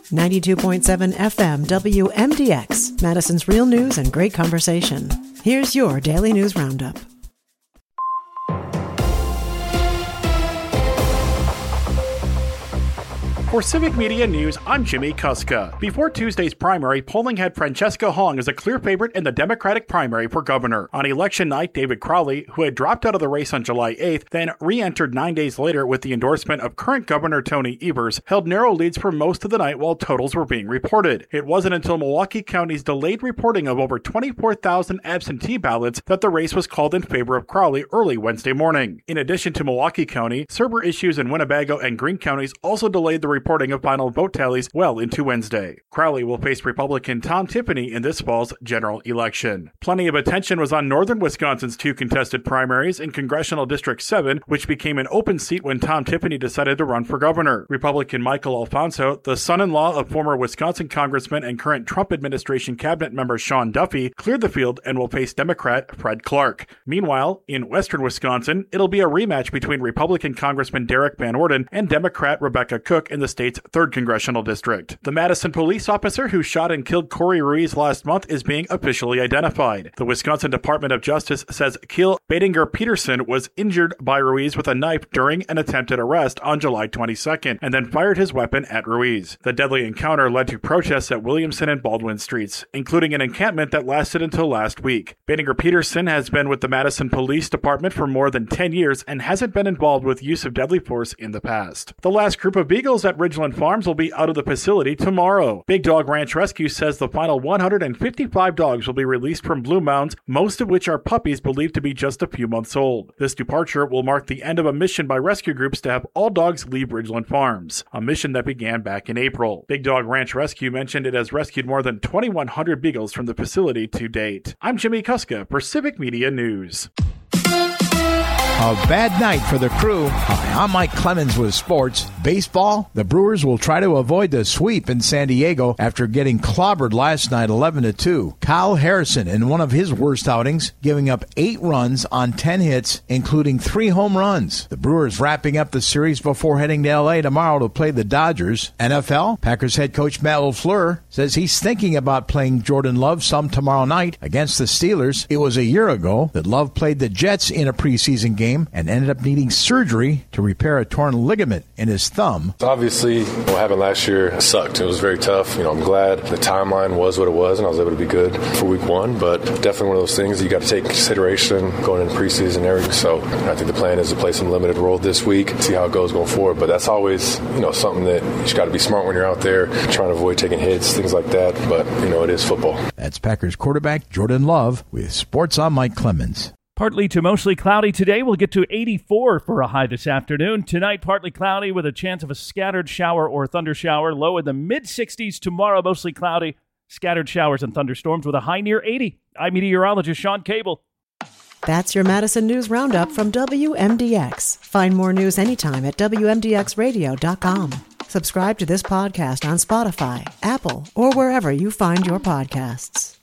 92.7 FM WMDX, Madison's real news and great conversation. Here's your Daily News Roundup. For Civic Media News, I'm Jimmy Kuska. Before Tuesday's primary, polling had Francesca Hong as a clear favorite in the Democratic primary for governor. On election night, David Crowley, who had dropped out of the race on July 8th, then re-entered 9 days later with the endorsement of current Governor Tony Evers, held narrow leads for most of the night while totals were being reported. It wasn't until Milwaukee County's delayed reporting of over 24,000 absentee ballots that the race was called in favor of Crowley early Wednesday morning. In addition to Milwaukee County, server issues in Winnebago and Greene counties also delayed the reporting of final vote tallies well into Wednesday. Crowley will face Republican Tom Tiffany in this fall's general election. Plenty of attention was on northern Wisconsin's 2 contested primaries in Congressional District 7, which became an open seat when Tom Tiffany decided to run for governor. Republican Michael Alfonso, the son-in-law of former Wisconsin Congressman and current Trump administration cabinet member Sean Duffy, cleared the field and will face Democrat Fred Clark. Meanwhile, in western Wisconsin, it'll be a rematch between Republican Congressman Derek Van Orden and Democrat Rebecca Cook in the state's 3rd congressional district. The Madison police officer who shot and killed Corey Ruiz last month is being officially identified. The Wisconsin Department of Justice says Keel Badinger Peterson was injured by Ruiz with a knife during an attempted arrest on July 22nd and then fired his weapon at Ruiz. The deadly encounter led to protests at Williamson and Baldwin streets, including an encampment that lasted until last week. Badinger Peterson has been with the Madison Police Department for more than 10 years and hasn't been involved with use of deadly force in the past. The last group of beagles at Ridgeland Farms will be out of the facility tomorrow. Big Dog Ranch Rescue says the final 155 dogs will be released from Blue Mounds, most of which are puppies believed to be just a few months old. This departure will mark the end of a mission by rescue groups to have all dogs leave Ridgeland Farms, a mission that began back in April. Big Dog Ranch Rescue mentioned it has rescued more than 2,100 beagles from the facility to date. I'm Jimmy Kuska for Civic Media News. A bad night for the crew. Hi, I'm Mike Clemens with sports. Baseball, the Brewers will try to avoid the sweep in San Diego after getting clobbered last night 11-2. Kyle Harrison in one of his worst outings, giving up 8 runs on 10 hits, including 3 home runs. The Brewers wrapping up the series before heading to L.A. tomorrow to play the Dodgers. NFL, Packers head coach Matt LaFleur says he's thinking about playing Jordan Love some tomorrow night against the Steelers. It was a year ago that Love played the Jets in a preseason game and ended up needing surgery to repair a torn ligament in his thumb. Obviously, what happened last year sucked. It was very tough. I'm glad the timeline was what it was, and I was able to be good for week 1, but definitely one of those things you got to take consideration going into preseason and everything. So I think the plan is to play some limited role this week, see how it goes going forward. But that's always, something that you just got to be smart when you're out there, trying to avoid taking hits, things like that. But, it is football. That's Packers quarterback Jordan Love with Sports on Mike Clemens. Partly to mostly cloudy today. We'll get to 84 for a high this afternoon. Tonight, partly cloudy with a chance of a scattered shower or thunder shower. Low in the mid-60s tomorrow, mostly cloudy. Scattered showers and thunderstorms with a high near 80. I'm meteorologist Sean Cable. That's your Madison News Roundup from WMDX. Find more news anytime at WMDXradio.com. Subscribe to this podcast on Spotify, Apple, or wherever you find your podcasts.